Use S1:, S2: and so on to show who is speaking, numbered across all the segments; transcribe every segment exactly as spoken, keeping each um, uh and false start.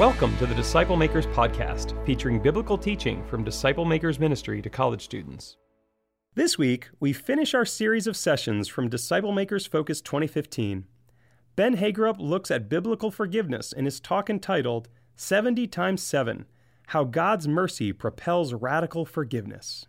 S1: Welcome to the Disciple Makers Podcast, featuring biblical teaching from Disciple Makers Ministry to college students. This week, we finish our series of sessions from Disciple Makers Focus twenty fifteen. Ben Hagerup looks at biblical forgiveness in his talk entitled seventy times seven, How God's Mercy Propels Radical Forgiveness.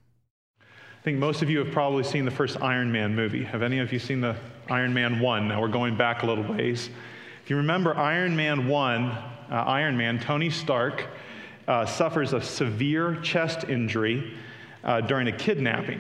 S2: I think most of you have probably seen the first Iron Man movie. Have any of you seen the Iron Man one? Now we're going back a little ways. If you remember Iron Man one, uh, Iron Man, Tony Stark, uh, suffers a severe chest injury uh, during a kidnapping.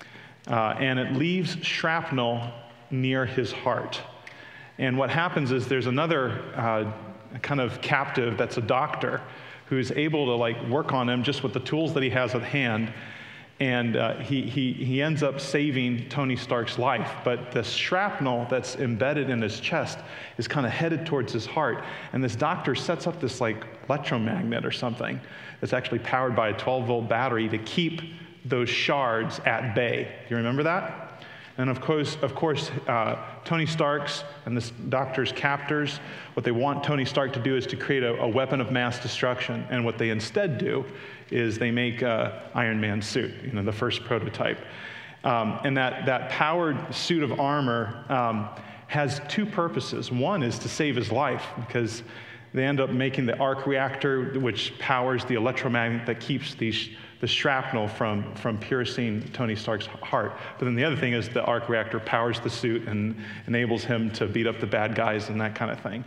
S2: Uh, and it leaves shrapnel near his heart. And what happens is there's another uh, kind of captive that's a doctor who's able to like work on him just with the tools that he has at hand. And uh, he, he, he ends up saving Tony Stark's life. But the shrapnel that's embedded in his chest is kind of headed towards his heart. And this doctor sets up this like electromagnet or something that's actually powered by a twelve volt battery to keep those shards at bay. Do you remember that? And of course, of course, uh, Tony Stark's and this doctor's captors, what they want Tony Stark to do is to create a, a weapon of mass destruction. And what they instead do is they make a Iron Man suit, you know, the first prototype. Um, and that, that powered suit of armor um, has two purposes. One is to save his life, because they end up making the arc reactor, which powers the electromagnet that keeps these the shrapnel from, from piercing Tony Stark's heart. But then the other thing is the arc reactor powers the suit and enables him to beat up the bad guys and that kind of thing.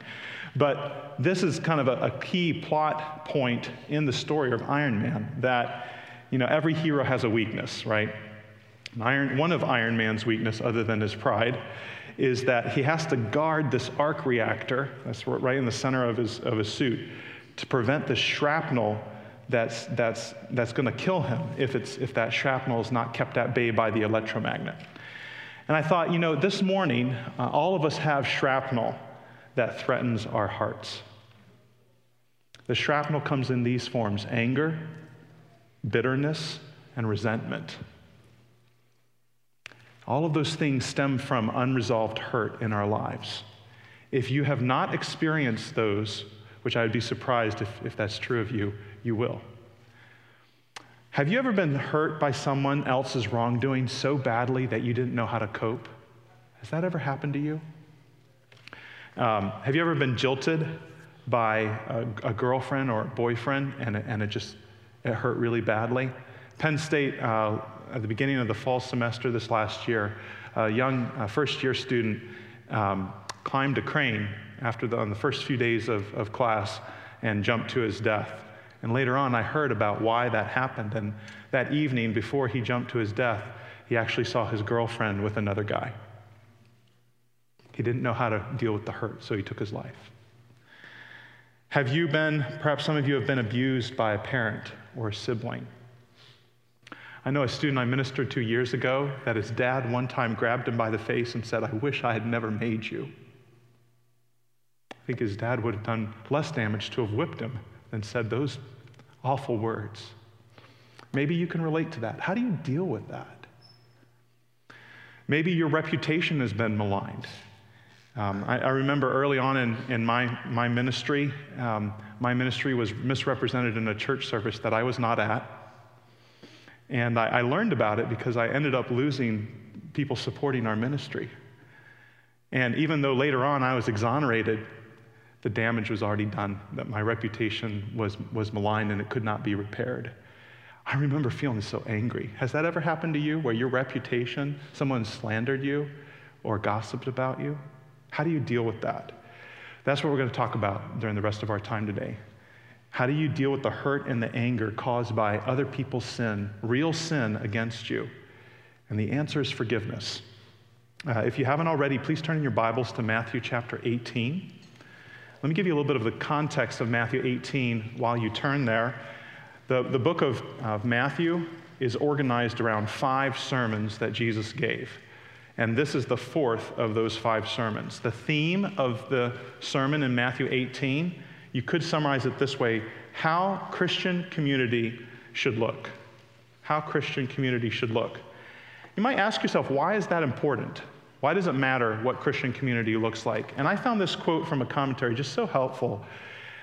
S2: But this is kind of a, a key plot point in the story of Iron Man, that, you know, every hero has a weakness, right? Iron, one of Iron Man's weakness, other than his pride, is that he has to guard this arc reactor, that's right in the center of his, of his suit, to prevent the shrapnel that's that's that's going to kill him if it's if that shrapnel is not kept at bay by the electromagnet. And I thought, you know, this morning, uh, all of us have shrapnel that threatens our hearts. The shrapnel comes in these forms: anger, bitterness, and resentment. All of those things stem from unresolved hurt in our lives. If you have not experienced those, which I would be surprised if, if that's true of you, you will. Have you ever been hurt by someone else's wrongdoing so badly that you didn't know how to cope? Has that ever happened to you? Um, have you ever been jilted by a, a girlfriend or a boyfriend and it, and it just it hurt really badly? Penn State, uh, at the beginning of the fall semester this last year, a young uh, first-year student um, climbed a crane after the, on the first few days of, of class and jumped to his death. And later on, I heard about why that happened. And that evening, before he jumped to his death, he actually saw his girlfriend with another guy. He didn't know how to deal with the hurt, so he took his life. Have you been, perhaps some of you have been abused by a parent or a sibling? I know a student I ministered to years ago that his dad one time grabbed him by the face and said, "I wish I had never made you." I think his dad would have done less damage to have whipped him than said those awful words. Maybe you can relate to that. How do you deal with that? Maybe your reputation has been maligned. Um, I, I remember early on in, in my, my ministry, um, my ministry was misrepresented in a church service that I was not at. And I, I learned about it because I ended up losing people supporting our ministry. And even though later on I was exonerated, the damage was already done, that my reputation was, was maligned and it could not be repaired. I remember feeling so angry. Has that ever happened to you, where your reputation, someone slandered you or gossiped about you? How do you deal with that? That's what we're going to talk about during the rest of our time today. How do you deal with the hurt and the anger caused by other people's sin, real sin against you? And the answer is forgiveness. Uh, if you haven't already, please turn in your Bibles to Matthew chapter eighteen. Let me give you a little bit of the context of Matthew eighteen while you turn there. The, the book of, of Matthew is organized around five sermons that Jesus gave. And this is the fourth of those five sermons. The theme of the sermon in Matthew eighteen, you could summarize it this way: how Christian community should look. How Christian community should look. You might ask yourself, why is that important? Why does it matter what Christian community looks like? And I found this quote from a commentary just so helpful.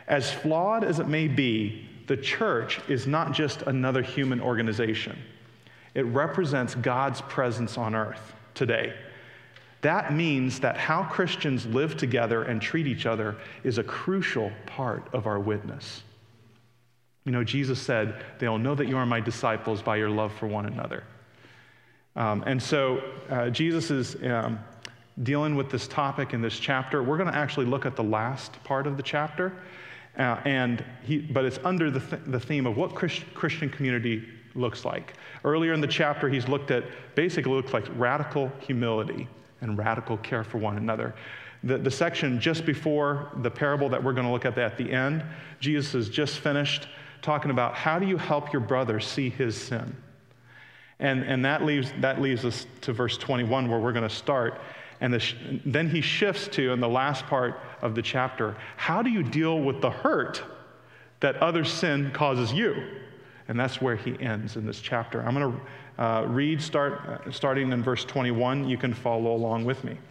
S2: As flawed as it may be, the church is not just another human organization. It represents God's presence on earth today. That means that how Christians live together and treat each other is a crucial part of our witness. You know, Jesus said, "They'll know that you are my disciples by your love for one another." Um, and so uh, Jesus is um, dealing with this topic in this chapter. We're going to actually look at the last part of the chapter, uh, and he, but it's under the, th- the theme of what Christ- Christian community looks like. Earlier in the chapter, he's looked at, basically looks like radical humility and radical care for one another. The, the section just before the parable that we're going to look at at the end, Jesus has just finished talking about how do you help your brother see his sin. And, and that leaves that leaves us to verse twenty-one, where we're going to start. And the sh- then he shifts to, in the last part of the chapter, how do you deal with the hurt that other sin causes you? And that's where he ends in this chapter. I'm going to uh, read start uh, starting in verse twenty-one. You can follow along with me.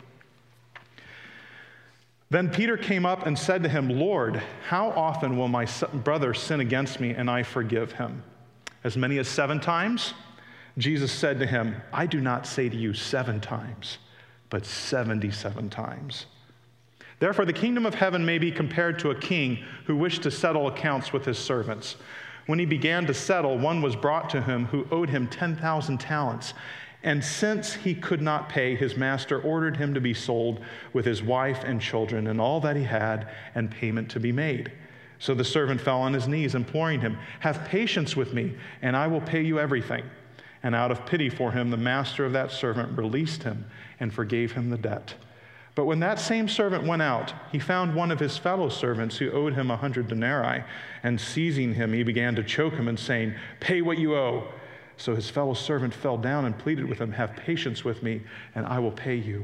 S2: Then Peter came up and said to him, "Lord, how often will my brother sin against me and I forgive him? As many as seven times?" Jesus said to him, "I do not say to you seven times, but seventy-seven times. Therefore the kingdom of heaven may be compared to a king who wished to settle accounts with his servants. When he began to settle, one was brought to him who owed him ten thousand talents. And since he could not pay, his master ordered him to be sold with his wife and children and all that he had, and payment to be made. So the servant fell on his knees, imploring him, 'Have patience with me, and I will pay you everything.' And out of pity for him, the master of that servant released him and forgave him the debt. But when that same servant went out, he found one of his fellow servants who owed him a hundred denarii, and seizing him, he began to choke him and saying, 'Pay what you owe.' So his fellow servant fell down and pleaded with him, 'Have patience with me, and I will pay you.'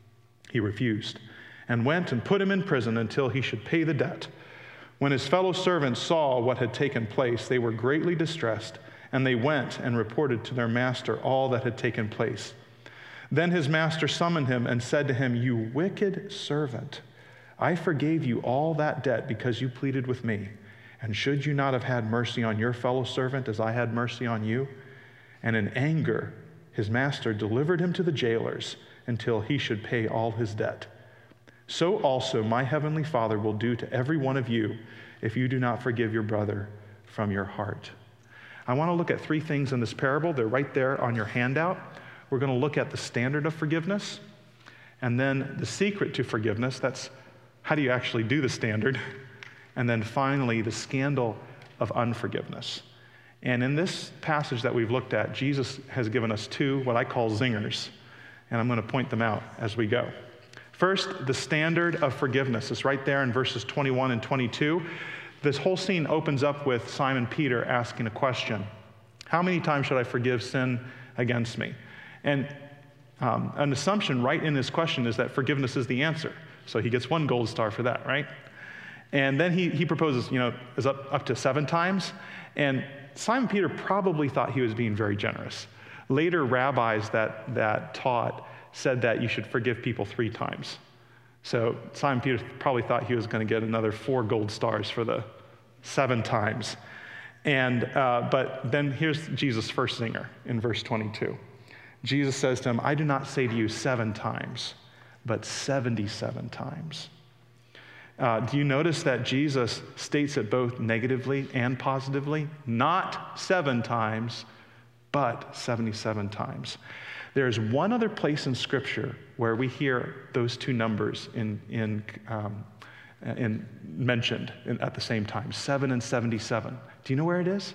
S2: He refused, and went and put him in prison until he should pay the debt. When his fellow servants saw what had taken place, they were greatly distressed, and they went and reported to their master all that had taken place. Then his master summoned him and said to him, 'You wicked servant, I forgave you all that debt because you pleaded with me. And should you not have had mercy on your fellow servant as I had mercy on you?' And in anger, his master delivered him to the jailers until he should pay all his debt. So also my heavenly Father will do to every one of you if you do not forgive your brother from your heart." I want to look at three things in this parable. They're right there on your handout. We're going to look at the standard of forgiveness, and then the secret to forgiveness. That's how do you actually do the standard? And then finally, the scandal of unforgiveness. And in this passage that we've looked at, Jesus has given us two, what I call zingers, and I'm going to point them out as we go. First, the standard of forgiveness is right there in verses twenty-one and twenty-two. This whole scene opens up with Simon Peter asking a question. How many times should I forgive sin against me? And um, an assumption right in his question is that forgiveness is the answer. So he gets one gold star for that, right? And then he, he proposes, you know, is up, up to seven times. And Simon Peter probably thought he was being very generous. Later rabbis that, that taught said that you should forgive people three times. So Simon Peter probably thought he was going to get another four gold stars for the seven times. And uh, but then here's Jesus' first zinger in verse twenty-two. Jesus says to him, "I do not say to you seven times, but seventy-seven times." Uh, do you notice that Jesus states it both negatively and positively? Not seven times, but seventy-seven times. There's one other place in Scripture where we hear those two numbers in, in, um, in mentioned in, at the same time, seven and seventy-seven. Do you know where it is?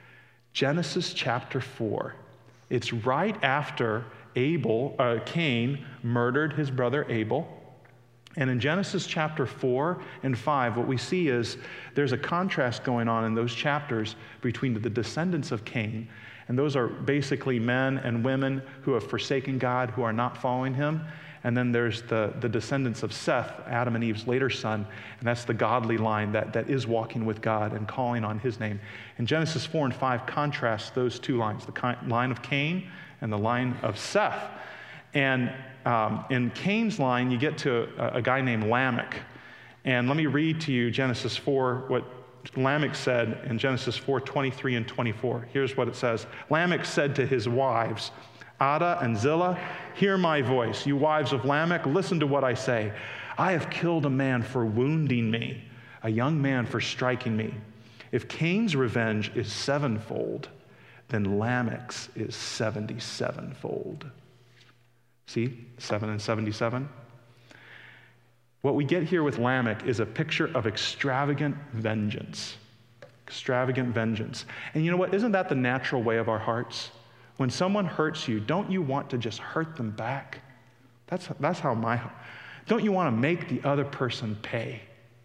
S2: Genesis chapter four. It's right after Abel, uh, Cain murdered his brother Abel. And in Genesis chapter four and five, what we see is there's a contrast going on in those chapters between the descendants of Cain, and those are basically men and women who have forsaken God, who are not following him. And then there's the, the descendants of Seth, Adam and Eve's later son, and that's the godly line that, that is walking with God and calling on his name. And Genesis four and five contrasts those two lines, the line of Cain and the line of Seth. And um, in Cain's line, you get to a, a guy named Lamech. And let me read to you Genesis four, what Lamech said in Genesis four, twenty-three and twenty-four. Here's what it says. Lamech said to his wives, Adah and Zillah, hear my voice. You wives of Lamech, listen to what I say. I have killed a man for wounding me, a young man for striking me. If Cain's revenge is sevenfold, then Lamech's is seventy-sevenfold. See, seven and seventy-seven? What we get here with Lamech is a picture of extravagant vengeance. Extravagant vengeance. And you know what? Isn't that the natural way of our hearts? When someone hurts you, don't you want to just hurt them back? That's, that's how my... Don't you want to make the other person pay?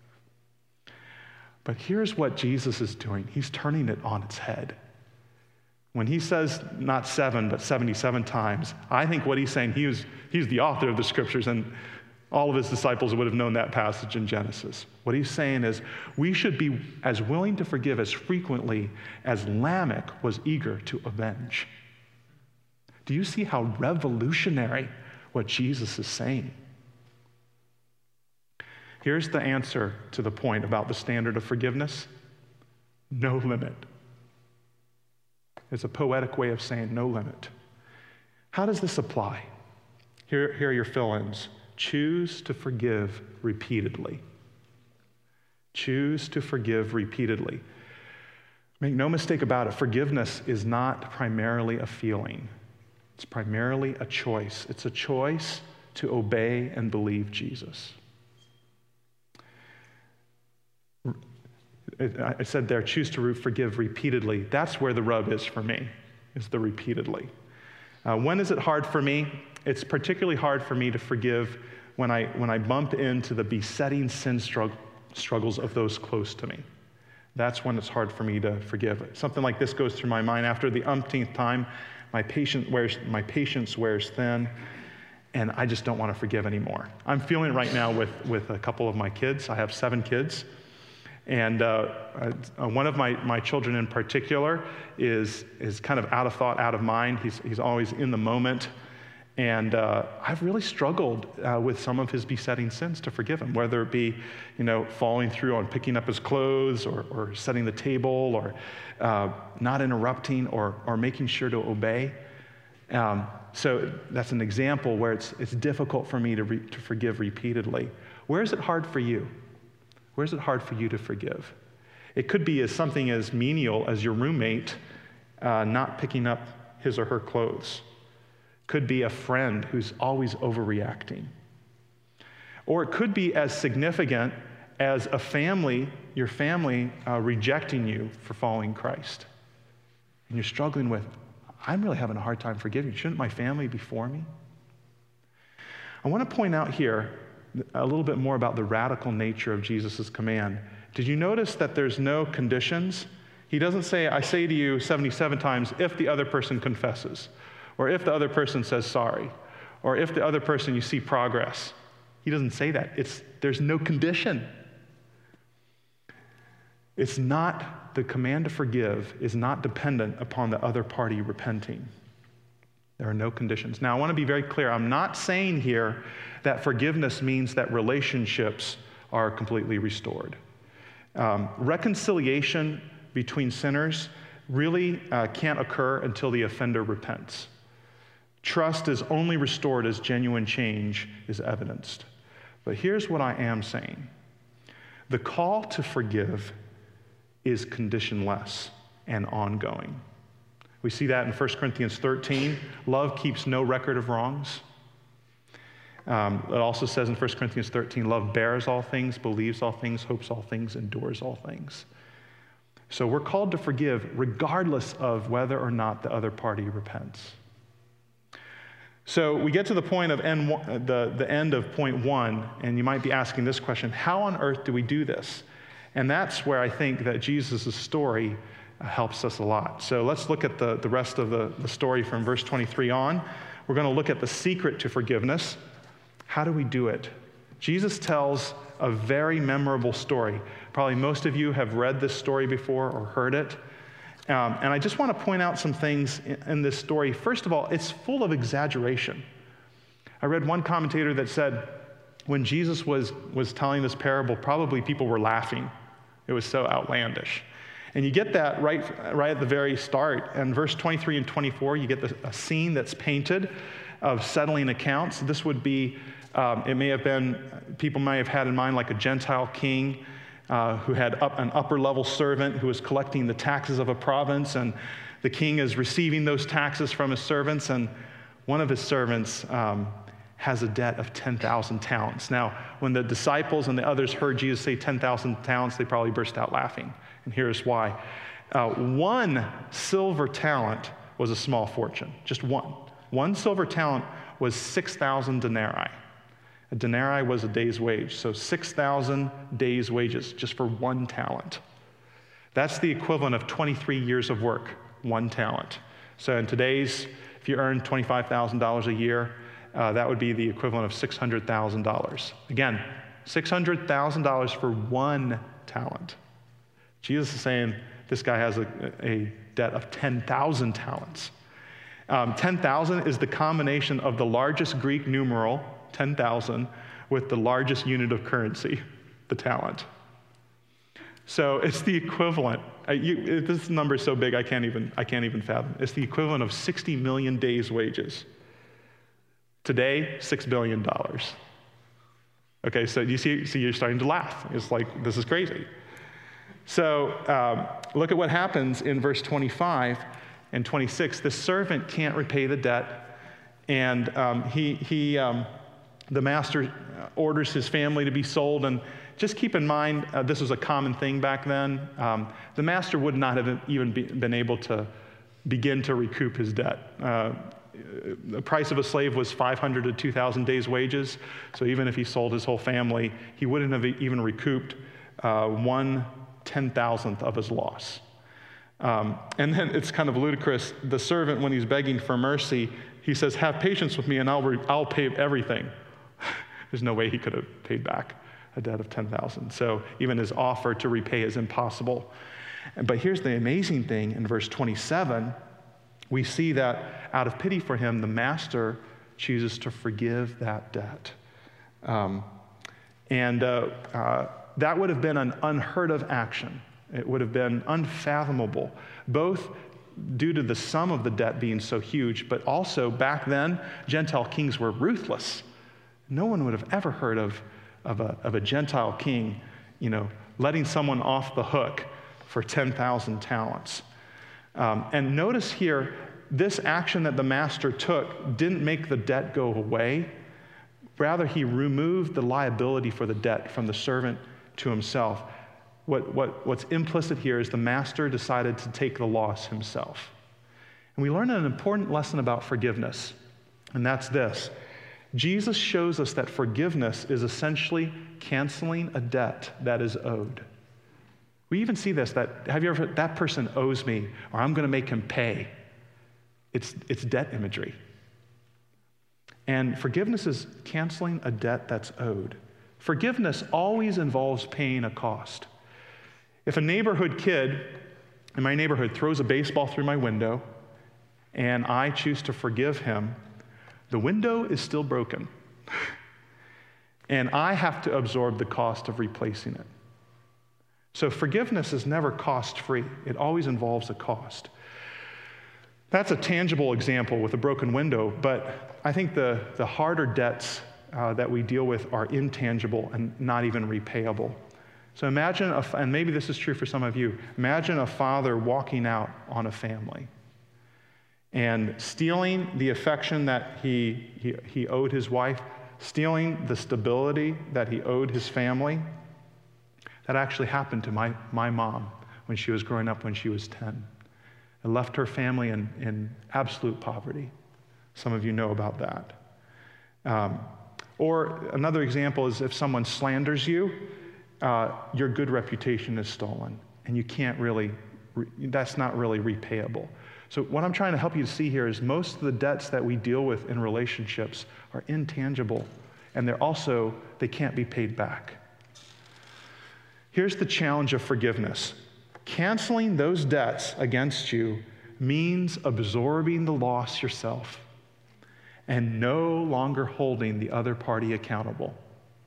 S2: But here's what Jesus is doing. He's turning it on its head. When he says not seven, but seventy-seven times, I think what he's saying, he was, he's the author of the scriptures, and all of his disciples would have known that passage in Genesis. What he's saying is we should be as willing to forgive as frequently as Lamech was eager to avenge. Do you see how revolutionary what Jesus is saying? Here's the answer to the point about the standard of forgiveness. No limit. It's a poetic way of saying no limit. How does this apply? Here, here are your fill-ins. Choose to forgive repeatedly. Choose to forgive repeatedly. Make no mistake about it, forgiveness is not primarily a feeling. It's primarily a choice. It's a choice to obey and believe Jesus. I said there, choose to forgive repeatedly. That's where the rub is for me, is the repeatedly. Uh, when is it hard for me? It's particularly hard for me to forgive when I when I bump into the besetting sin strugg- struggles of those close to me. That's when it's hard for me to forgive. Something like this goes through my mind. After the umpteenth time, my patience wears, my patience wears thin, and I just don't want to forgive anymore. I'm feeling it right now with, with a couple of my kids. I have seven kids. And uh, uh, one of my, my children in particular is, is kind of out of thought, out of mind. He's, he's always in the moment. And uh, I've really struggled uh, with some of his besetting sins to forgive him, whether it be, you know, following through on picking up his clothes or, or setting the table or uh, not interrupting or, or making sure to obey. Um, so that's an example where it's, it's difficult for me to, re- to forgive repeatedly. Where is it hard for you? Where is it hard for you to forgive? It could be as something as menial as your roommate uh, not picking up his or her clothes. Could be a friend who's always overreacting. Or it could be as significant as a family, your family uh, rejecting you for following Christ. And you're struggling with, I'm really having a hard time forgiving. Shouldn't my family be for me? I want to point out here a little bit more about the radical nature of Jesus' command. Did you notice that there's no conditions? He doesn't say, I say to you seventy-seven times if the other person confesses, or if the other person says sorry, or if the other person you see progress. He doesn't say that. It's, there's no condition. It's not, the command to forgive is not dependent upon the other party repenting. There are no conditions. Now, I want to be very clear. I'm not saying here that forgiveness means that relationships are completely restored. Um, reconciliation between sinners really uh, can't occur until the offender repents. Trust is only restored as genuine change is evidenced. But here's what I am saying. The call to forgive is conditionless and ongoing. We see that in First Corinthians thirteen. Love keeps no record of wrongs. Um, it also says in First Corinthians thirteen, love bears all things, believes all things, hopes all things, endures all things. So we're called to forgive regardless of whether or not the other party repents. So we get to the point of end, the, the end of point one, and you might be asking this question, how on earth do we do this? And that's where I think that Jesus' story helps us a lot. So let's look at the, the rest of the, the story from verse twenty-three on. We're going to look at the secret to forgiveness. How do we do it? Jesus tells a very memorable story. Probably most of you have read this story before or heard it. Um, and I just want to point out some things in, in this story. First of all, it's full of exaggeration. I read one commentator that said, when Jesus was, was telling this parable, probably people were laughing. It was so outlandish. And you get that right, right at the very start. And verse twenty-three and twenty-four, you get the, a scene that's painted of settling accounts. This would be, um, it may have been, people may have had in mind like a Gentile king uh, who had up, an upper-level servant who was collecting the taxes of a province, and the king is receiving those taxes from his servants, and one of his servants um, has a debt of ten thousand talents. Now, when the disciples and the others heard Jesus say ten thousand talents, they probably burst out laughing. And here's why. Uh, one silver talent was a small fortune, just one. One silver talent was six thousand denarii. A denarii was a day's wage, so six thousand days' wages just for one talent. That's the equivalent of twenty-three years of work, one talent. So in today's, if you earn twenty-five thousand dollars a year, uh, that would be the equivalent of six hundred thousand dollars. Again, six hundred thousand dollars for one talent. Jesus is saying this guy has a, a debt of ten thousand talents. Um, ten thousand is the combination of the largest Greek numeral, ten thousand, with the largest unit of currency, the talent. So it's the equivalent. Uh, you, this number is so big I can't even I can't even fathom. It's the equivalent of sixty million days' wages. Today, six billion dollars. Okay, so you see, see, you're starting to laugh. It's like, this is crazy. So um, look at what happens in verse twenty-five and twenty-six. The servant can't repay the debt, and um, he, he um, the master orders his family to be sold. And just keep in mind, uh, this was a common thing back then. Um, the master would not have even be, been able to begin to recoup his debt. Uh, the price of a slave was five hundred to two thousand days' wages. So even if he sold his whole family, he wouldn't have even recouped uh, one ten thousandth of his loss. Um, and then it's kind of ludicrous. The servant, when he's begging for mercy, he says, "Have patience with me and I'll, re- I'll pay everything." There's no way he could have paid back a debt of ten thousand. So even his offer to repay is impossible. But here's the amazing thing. In verse twenty-seven, we see that out of pity for him, the master chooses to forgive that debt. Um, and uh, uh, that would have been an unheard of action. It would have been unfathomable, both due to the sum of the debt being so huge, but also back then, Gentile kings were ruthless. No one would have ever heard of, of, a, of a Gentile king, you know, letting someone off the hook for ten thousand talents. Um, and notice here, this action that the master took didn't make the debt go away. Rather, he removed the liability for the debt from the servant to himself. What, what, what's implicit here is the master decided to take the loss himself. And we learn an important lesson about forgiveness, and that's this. Jesus shows us that forgiveness is essentially canceling a debt that is owed. We even see this, that, have you ever heard, that person owes me, or I'm going to make him pay. It's, it's debt imagery. And forgiveness is canceling a debt that's owed. Forgiveness always involves paying a cost. If a neighborhood kid in my neighborhood throws a baseball through my window and I choose to forgive him, the window is still broken. And I have to absorb the cost of replacing it. So forgiveness is never cost-free. It always involves a cost. That's a tangible example with a broken window, but I think the, the harder debts uh, that we deal with are intangible and not even repayable. So imagine, a, and maybe this is true for some of you, imagine a father walking out on a family and stealing the affection that he, he, he owed his wife, stealing the stability that he owed his family. That actually happened to my, my mom when she was growing up when she was ten. It left her family in, in absolute poverty. Some of you know about that. Um, or another example is if someone slanders you, uh, your good reputation is stolen, and you can't really, re- that's not really repayable. So what I'm trying to help you to see here is most of the debts that we deal with in relationships are intangible, and they're also, they can't be paid back. Here's the challenge of forgiveness. Canceling those debts against you means absorbing the loss yourself and no longer holding the other party accountable.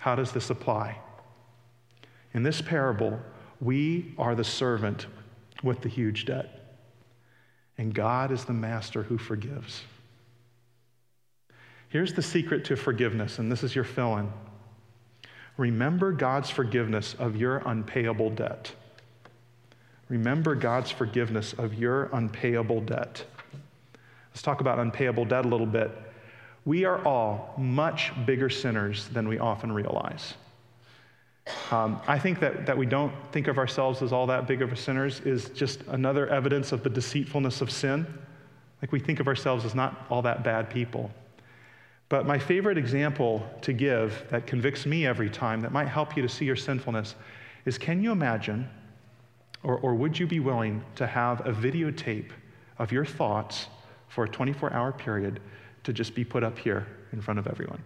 S2: how does this apply? In this parable, we are the servant with the huge debt, and God is the master who forgives. Here's the secret to forgiveness, and this is your fill-in. Remember God's forgiveness of your unpayable debt. Remember God's forgiveness of your unpayable debt. Let's talk about unpayable debt a little bit. We are all much bigger sinners than we often realize. Um, I think that, that we don't think of ourselves as all that big of a sinners is just another evidence of the deceitfulness of sin. Like we think of ourselves as not all that bad people. But my favorite example to give that convicts me every time, that might help you to see your sinfulness, is can you imagine, or, or would you be willing to have a videotape of your thoughts for a twenty-four hour period to just be put up here in front of everyone?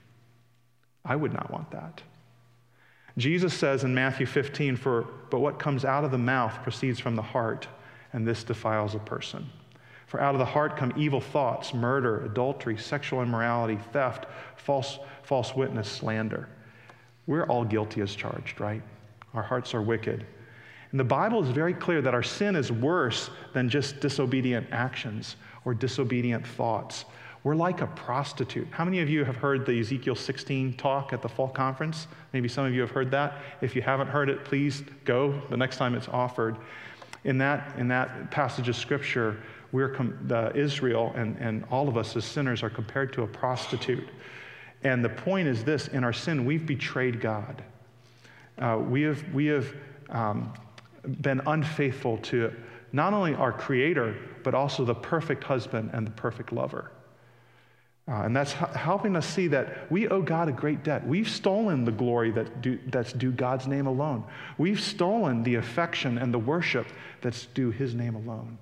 S2: I would not want that. Jesus says in Matthew fifteen, "For but what comes out of the mouth proceeds from the heart, and this defiles a person. For out of the heart come evil thoughts, murder, adultery, sexual immorality, theft, false, false witness, slander." We're all guilty as charged, right? Our hearts are wicked. And the Bible is very clear that our sin is worse than just disobedient actions or disobedient thoughts. We're like a prostitute. How many of you have heard the Ezekiel sixteen talk at the fall conference? Maybe some of you have heard that. If you haven't heard it, please go the next time it's offered. In that, in that passage of Scripture, we're com- the Israel and, and all of us as sinners are compared to a prostitute. And the point is this: in our sin, we've betrayed God. Uh, we have, we have um, been unfaithful to not only our Creator, but also the perfect husband and the perfect lover. Uh, and that's h- helping us see that we owe God a great debt. We've stolen the glory that do, that's due God's name alone. We've stolen the affection and the worship that's due His name alone.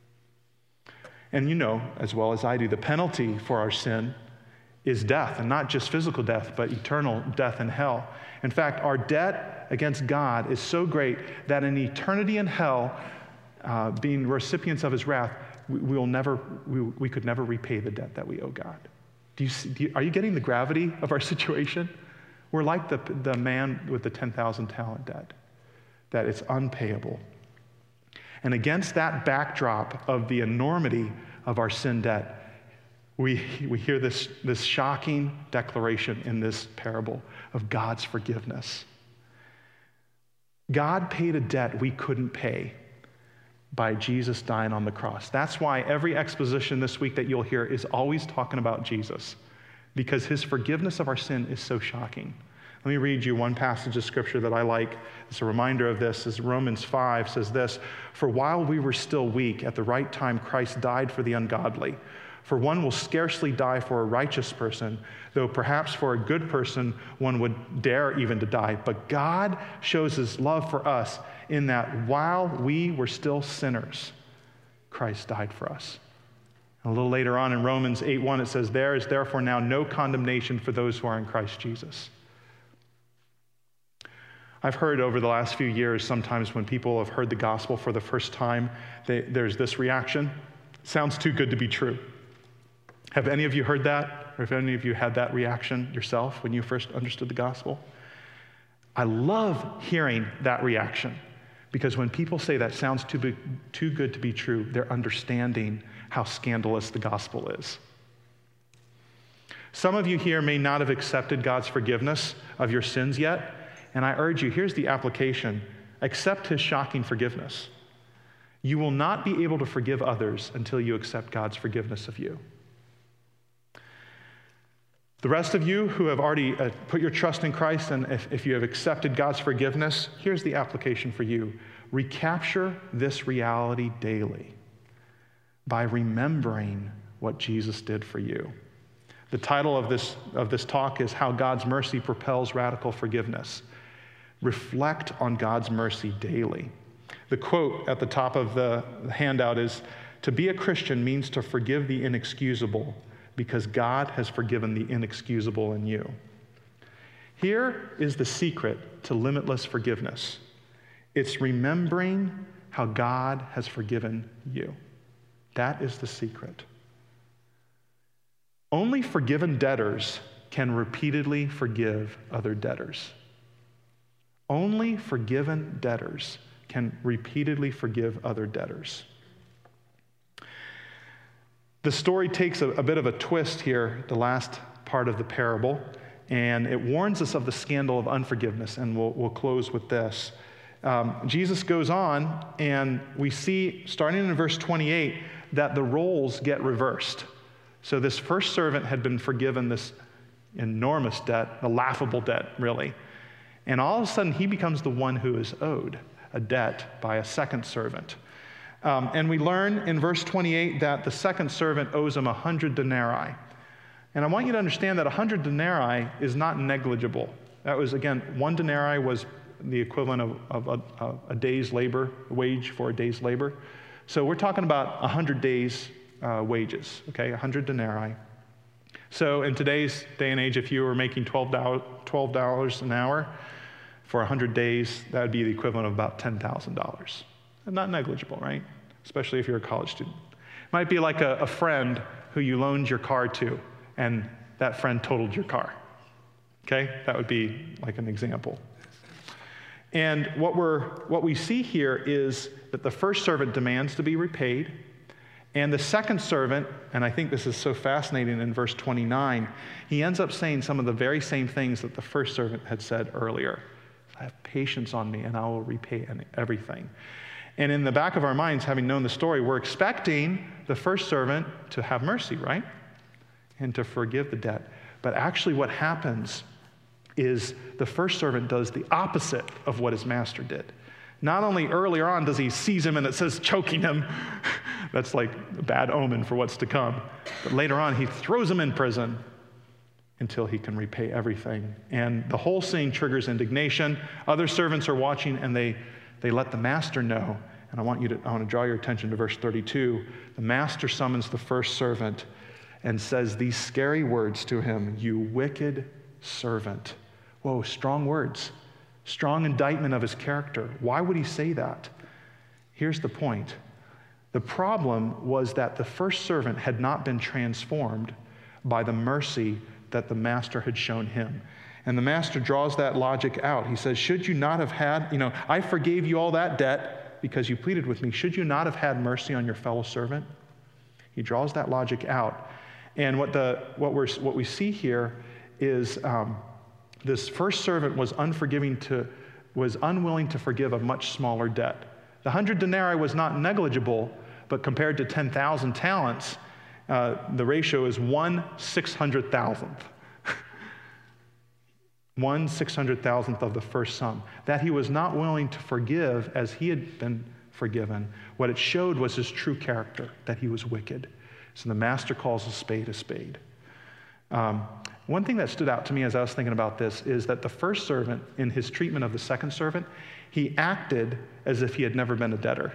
S2: And you know, as well as I do, the penalty for our sin is death, and not just physical death, but eternal death in hell. In fact, our debt against God is so great that in eternity in hell, uh, being recipients of His wrath, we, we will never, we, we could never repay the debt that we owe God. Do you, see, do you, are you getting the gravity of our situation? We're like the, the man with the ten thousand talent debt, that it's unpayable. And against that backdrop of the enormity of our sin debt, we, we hear this, this shocking declaration in this parable of God's forgiveness. God paid a debt we couldn't pay by Jesus dying on the cross. That's why every exposition this week that you'll hear is always talking about Jesus, because His forgiveness of our sin is so shocking. Let me read you one passage of Scripture that I like. It's a reminder of this. Is Romans five says this: "For while we were still weak, at the right time Christ died for the ungodly. For one will scarcely die for a righteous person, though perhaps for a good person one would dare even to die. But God shows His love for us in that while we were still sinners, Christ died for us." And a little later on in Romans eight one, it says, "There is therefore now no condemnation for those who are in Christ Jesus." I've heard over the last few years, sometimes when people have heard the gospel for the first time, they, there's this reaction: sounds too good to be true. Have any of you heard that? Or have any of you had that reaction yourself when you first understood the gospel? I love hearing that reaction, because when people say that sounds too big, too good to be true, they're understanding how scandalous the gospel is. Some of you here may not have accepted God's forgiveness of your sins yet, and I urge you, here's the application: accept His shocking forgiveness. You will not be able to forgive others until you accept God's forgiveness of you. The rest of you who have already uh, put your trust in Christ, and if, if you have accepted God's forgiveness, here's the application for you. Recapture this reality daily by remembering what Jesus did for you. The title of this, of this talk is How God's Mercy Propels Radical Forgiveness. Reflect on God's mercy daily. The quote at the top of the handout is, "To be a Christian means to forgive the inexcusable, because God has forgiven the inexcusable in you." Here is the secret to limitless forgiveness. It's remembering how God has forgiven you. That is the secret. Only forgiven debtors can repeatedly forgive other debtors. Only forgiven debtors can repeatedly forgive other debtors. The story takes a, a bit of a twist here, the last part of the parable, and it warns us of the scandal of unforgiveness, and we'll, we'll close with this. Um, Jesus goes on, and we see, starting in verse twenty-eight, that the roles get reversed. So this first servant had been forgiven this enormous debt, the laughable debt, really. And all of a sudden, he becomes the one who is owed a debt by a second servant. Um, and we learn in verse twenty-eight that the second servant owes him one hundred denarii. And I want you to understand that one hundred denarii is not negligible. That was, again, one denarii was the equivalent of, of a, a, a day's labor, wage for a day's labor. So we're talking about one hundred days' uh, wages, okay, one hundred denarii. So in today's day and age, if you were making twelve dollars an hour for one hundred days, that would be the equivalent of about ten thousand dollars. Not negligible, right? Especially if you're a college student. It might be like a, a friend who you loaned your car to, and that friend totaled your car. Okay? That would be like an example. And what we're what we see here is that the first servant demands to be repaid, and the second servant, and I think this is so fascinating in verse twenty-nine, he ends up saying some of the very same things that the first servant had said earlier. Have patience on me, and I will repay everything. And in the back of our minds, having known the story, we're expecting the first servant to have mercy, right? And to forgive the debt. But actually what happens is the first servant does the opposite of what his master did. Not only earlier on does he seize him and it says choking him, that's like a bad omen for what's to come. But later on, he throws him in prison until he can repay everything. And the whole scene triggers indignation. Other servants are watching, and they, they let the master know. And I want you to, I want to draw your attention to verse thirty-two. The master summons the first servant and says these scary words to him, "You wicked servant." Whoa, strong words. Strong indictment of his character. Why would he say that? Here's the point. The problem was that the first servant had not been transformed by the mercy that the master had shown him. And the master draws that logic out. He says, should you not have had, you know, I forgave you all that debt because you pleaded with me. Should you not have had mercy on your fellow servant? He draws that logic out. And what the what we're what we see here is um, this first servant was unforgiving to, was unwilling to forgive a much smaller debt. The hundred denarii was not negligible, but compared to ten thousand talents, Uh, the ratio is one six hundred thousandth. one six hundred thousandth of the first sum. That he was not willing to forgive as he had been forgiven. What it showed was his true character, that he was wicked. So the master calls a spade a spade. Um, one thing that stood out to me as I was thinking about this is that the first servant, in his treatment of the second servant, he acted as if he had never been a debtor.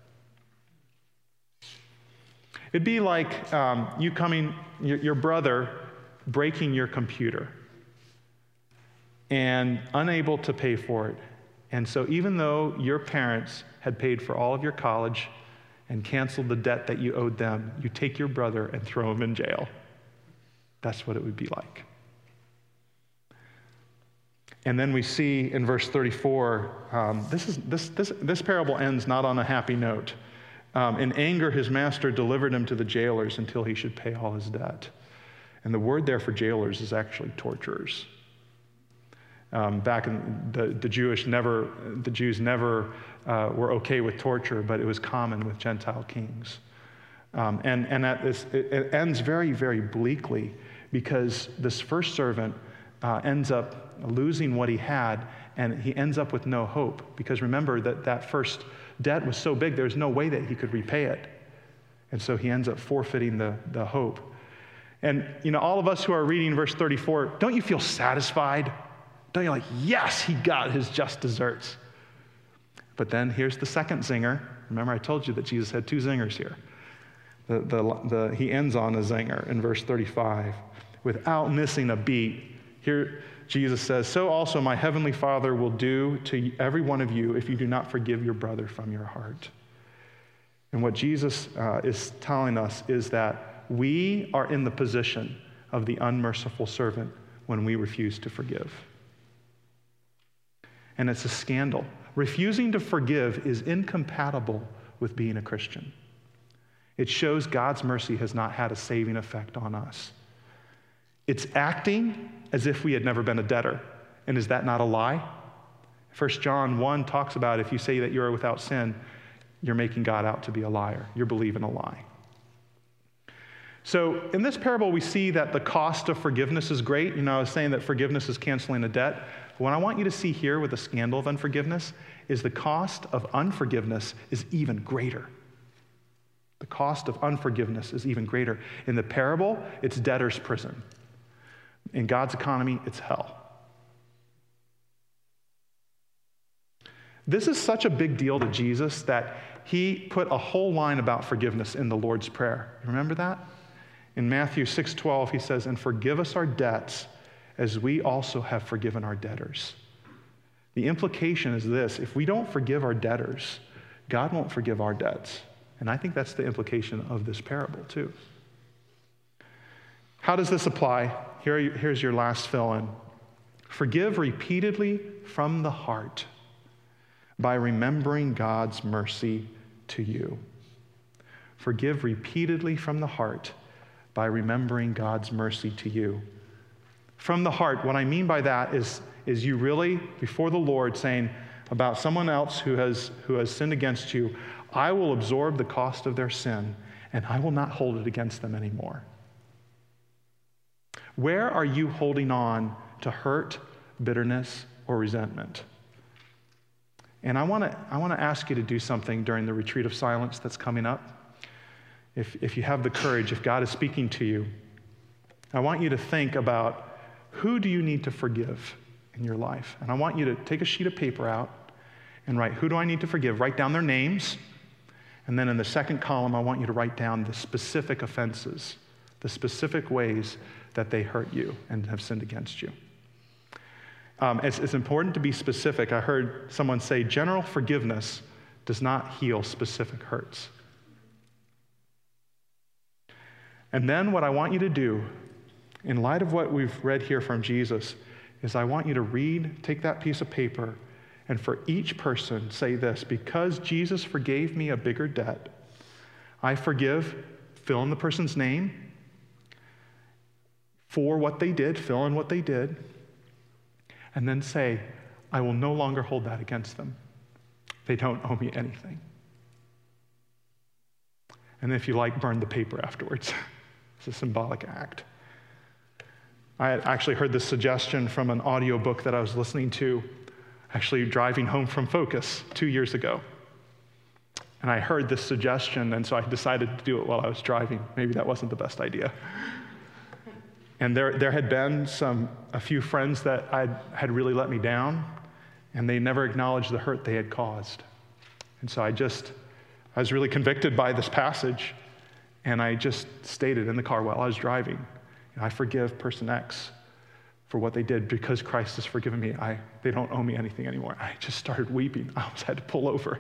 S2: It'd be like um, you coming, your, your brother breaking your computer and unable to pay for it. And so even though your parents had paid for all of your college and canceled the debt that you owed them, you take your brother and throw him in jail. That's what it would be like. And then we see in verse thirty-four, um, this, is, this, this, this parable ends not on a happy note. Um, in anger, his master delivered him to the jailers until he should pay all his debt. And the word there for jailers is actually torturers. Um, back in the, the Jewish never, the Jews never uh, were okay with torture, but it was common with Gentile kings. Um, and and that is, it, it ends very, very bleakly because this first servant uh, ends up losing what he had, and he ends up with no hope. Because remember that that first debt was so big, there's no way that he could repay it. And so he ends up forfeiting the, the hope. And, you know, all of us who are reading verse thirty-four, don't you feel satisfied? Don't you like, yes, he got his just desserts. But then here's the second zinger. Remember, I told you that Jesus had two zingers here. The, the, the, he ends on a zinger in verse thirty-five. Without missing a beat, here Jesus says, so also my heavenly Father will do to every one of you if you do not forgive your brother from your heart. And what Jesus uh, is telling us is that we are in the position of the unmerciful servant when we refuse to forgive. And it's a scandal. Refusing to forgive is incompatible with being a Christian. It shows God's mercy has not had a saving effect on us. It's acting as if we had never been a debtor. And is that not a lie? First John one talks about if you say that you are without sin, you're making God out to be a liar. You're believing a lie. So in this parable, we see that the cost of forgiveness is great. You know, I was saying that forgiveness is canceling a debt. But what I want you to see here with the scandal of unforgiveness is the cost of unforgiveness is even greater. The cost of unforgiveness is even greater. In the parable, it's debtor's prison. In God's economy, it's hell. This is such a big deal to Jesus that he put a whole line about forgiveness in the Lord's Prayer. Remember that? In Matthew six twelve, he says, "And forgive us our debts as we also have forgiven our debtors." The implication is this: if we don't forgive our debtors, God won't forgive our debts. And I think that's the implication of this parable too. How does this apply? Here, here's your last fill-in. Forgive repeatedly from the heart by remembering God's mercy to you. Forgive repeatedly from the heart by remembering God's mercy to you. From the heart, what I mean by that is, is you really, before the Lord, saying about someone else who has, who has sinned against you, I will absorb the cost of their sin, and I will not hold it against them anymore. Where are you holding on to hurt, bitterness, or resentment? And I want to I want to ask you to do something during the retreat of silence that's coming up. If, if you have the courage, if God is speaking to you, I want you to think about who do you need to forgive in your life. And I want you to take a sheet of paper out and write, who do I need to forgive? Write down their names. And then in the second column, I want you to write down the specific offenses, the specific ways that they hurt you and have sinned against you. Um, it's, it's important to be specific. I heard someone say general forgiveness does not heal specific hurts. And then what I want you to do, in light of what we've read here from Jesus, is I want you to read, take that piece of paper, and for each person say this: because Jesus forgave me a bigger debt, I forgive, fill in the person's name, for what they did, fill in what they did, and then say, I will no longer hold that against them. They don't owe me anything. And if you like, burn the paper afterwards. It's a symbolic act. I had actually heard this suggestion from an audiobook that I was listening to, actually driving home from Focus two years ago. And I heard this suggestion, and so I decided to do it while I was driving. Maybe that wasn't the best idea. And there, there had been some, a few friends that I had really let me down, and they never acknowledged the hurt they had caused. And so I just, I was really convicted by this passage, and I just stated in the car while I was driving, you know, I forgive person X for what they did because Christ has forgiven me. I, they don't owe me anything anymore. I just started weeping. I almost had to pull over.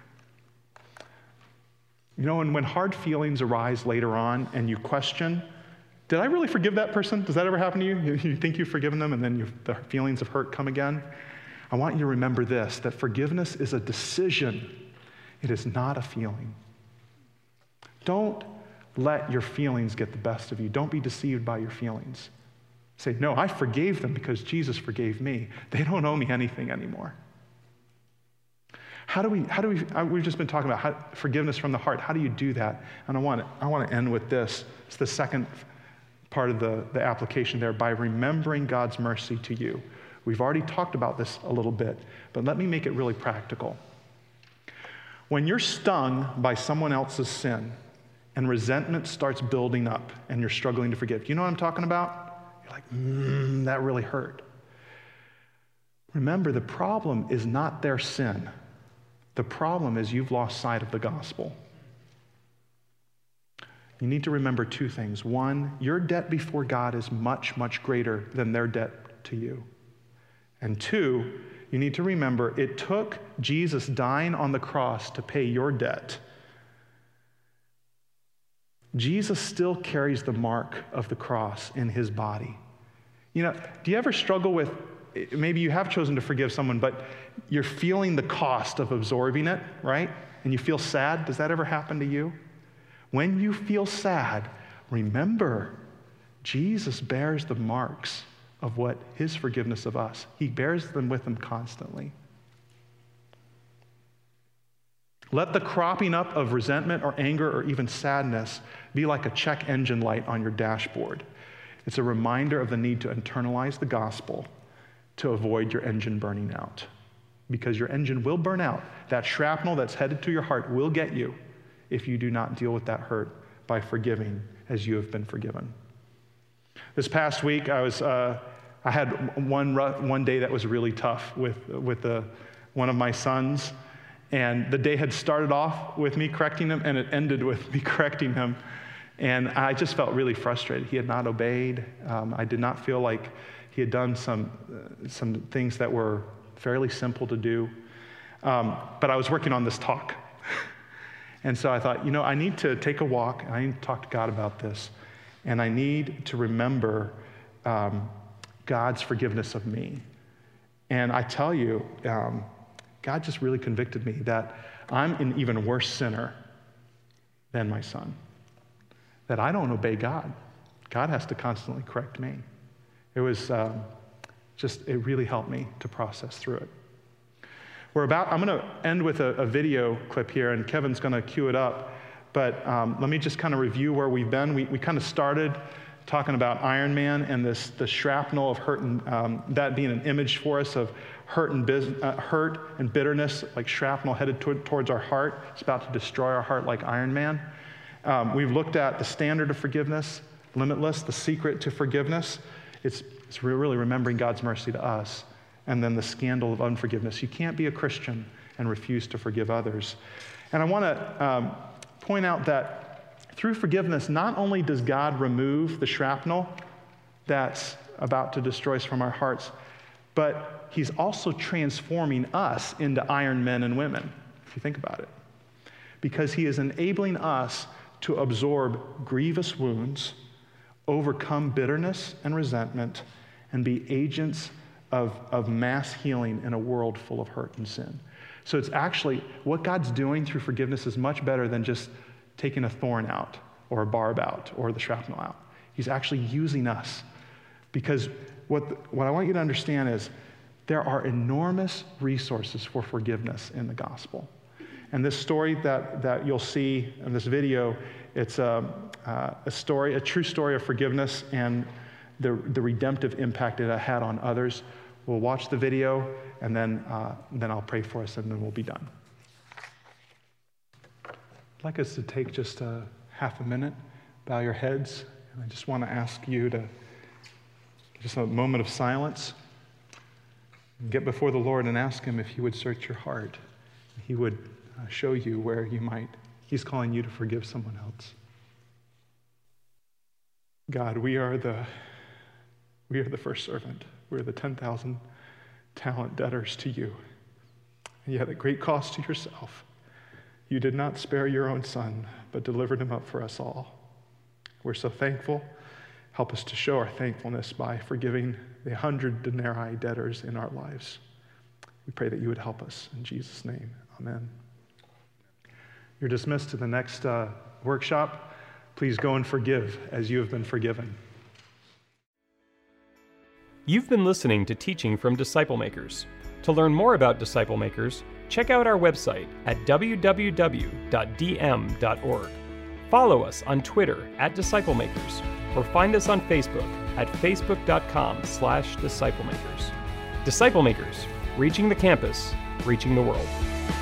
S2: You know, and when hard feelings arise later on and you question, did I really forgive that person? Does that ever happen to you? You, you think you've forgiven them and then you, the feelings of hurt come again? I want you to remember this, that forgiveness is a decision. It is not a feeling. Don't let your feelings get the best of you. Don't be deceived by your feelings. Say, no, I forgave them because Jesus forgave me. They don't owe me anything anymore. How do we, how do we, we've just been talking about how, forgiveness from the heart. How do you do that? And I want to, I want to end with this. It's the second part of the, the application there, by remembering God's mercy to you. We've already talked about this a little bit, but let me make it really practical. When you're stung by someone else's sin and resentment starts building up and you're struggling to forgive, you know what I'm talking about? You're like, mm, that really hurt. Remember, the problem is not their sin. The problem is you've lost sight of the gospel. You need to remember two things. One, your debt before God is much, much greater than their debt to you. And two, you need to remember it took Jesus dying on the cross to pay your debt. Jesus still carries the mark of the cross in his body. You know, do you ever struggle with, maybe you have chosen to forgive someone, but you're feeling the cost of absorbing it, right? And you feel sad? Does that ever happen to you? When you feel sad, remember, Jesus bears the marks of what his forgiveness of us. He bears them with him constantly. Let the cropping up of resentment or anger or even sadness be like a check engine light on your dashboard. It's a reminder of the need to internalize the gospel to avoid your engine burning out. Because your engine will burn out. That shrapnel that's headed to your heart will get you if you do not deal with that hurt by forgiving as you have been forgiven. This past week, I was uh, I had one one day that was really tough with with the, one of my sons, and the day had started off with me correcting him, and it ended with me correcting him, and I just felt really frustrated. He had not obeyed. Um, I did not feel like he had done some uh, some things that were fairly simple to do, um, but I was working on this talk. And so I thought, you know, I need to take a walk, and I need to talk to God about this, and I need to remember um, God's forgiveness of me. And I tell you, um, God just really convicted me that I'm an even worse sinner than my son, that I don't obey God. God has to constantly correct me. It was um, just, it really helped me to process through it. We're about, I'm going to end with a, a video clip here, and Kevin's going to cue it up. But um, let me just kind of review where we've been. We, we kind of started talking about Iron Man and this the shrapnel of hurt, and um, that being an image for us of hurt and, biz, uh, hurt and bitterness, like shrapnel headed to, towards our heart. It's about to destroy our heart like Iron Man. Um, we've looked at the standard of forgiveness, limitless, the secret to forgiveness. It's, it's really remembering God's mercy to us. And then the scandal of unforgiveness. You can't be a Christian and refuse to forgive others. And I want to um, point out that through forgiveness, not only does God remove the shrapnel that's about to destroy us from our hearts, but he's also transforming us into iron men and women, if you think about it. Because he is enabling us to absorb grievous wounds, overcome bitterness and resentment, and be agents Of, of mass healing in a world full of hurt and sin. So it's actually, what God's doing through forgiveness is much better than just taking a thorn out or a barb out or the shrapnel out. He's actually using us. Because what, the, what I want you to understand is there are enormous resources for forgiveness in the gospel. And this story that, that you'll see in this video, it's a, uh, a story, a true story of forgiveness and the, the redemptive impact it had on others. We'll watch the video, and then, uh, then I'll pray for us, and then we'll be done. I'd like us to take just a half a minute, bow your heads, and I just want to ask you to, just a moment of silence, get before the Lord and ask him if he would search your heart. He would uh, show you where you might, he's calling you to forgive someone else. God, we are the We are the first servant. We're the ten thousand talent debtors to you. And yet at great cost to yourself, you did not spare your own son, but delivered him up for us all. We're so thankful. Help us to show our thankfulness by forgiving the hundred denarii debtors in our lives. We pray that you would help us. In Jesus' name, amen. You're dismissed to the next uh, workshop. Please go and forgive as you have been forgiven.
S1: You've been listening to teaching from Disciple Makers. To learn more about Disciple Makers, check out our website at w w w dot d m dot org. Follow us on Twitter at Disciple Makers, or find us on Facebook at facebook dot com slash disciple makers. Disciple Makers, reaching the campus, reaching the world.